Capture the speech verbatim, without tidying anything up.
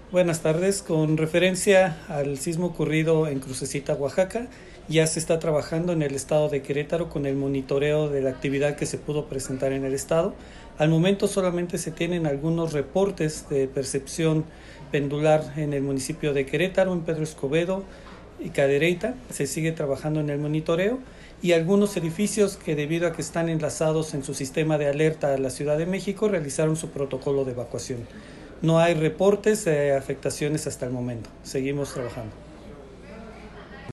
Buenas tardes. Con referencia al sismo ocurrido en Crucecita, Oaxaca, ya se está trabajando en el estado de Querétaro con el monitoreo de la actividad que se pudo presentar en el estado. Al momento solamente se tienen algunos reportes de percepción pendular en el municipio de Querétaro, en Pedro Escobedo y Cadereyta. Se sigue trabajando en el monitoreo y algunos edificios que, debido a que están enlazados en su sistema de alerta a la Ciudad de México, realizaron su protocolo de evacuación. No hay reportes de afectaciones hasta el momento. Seguimos trabajando.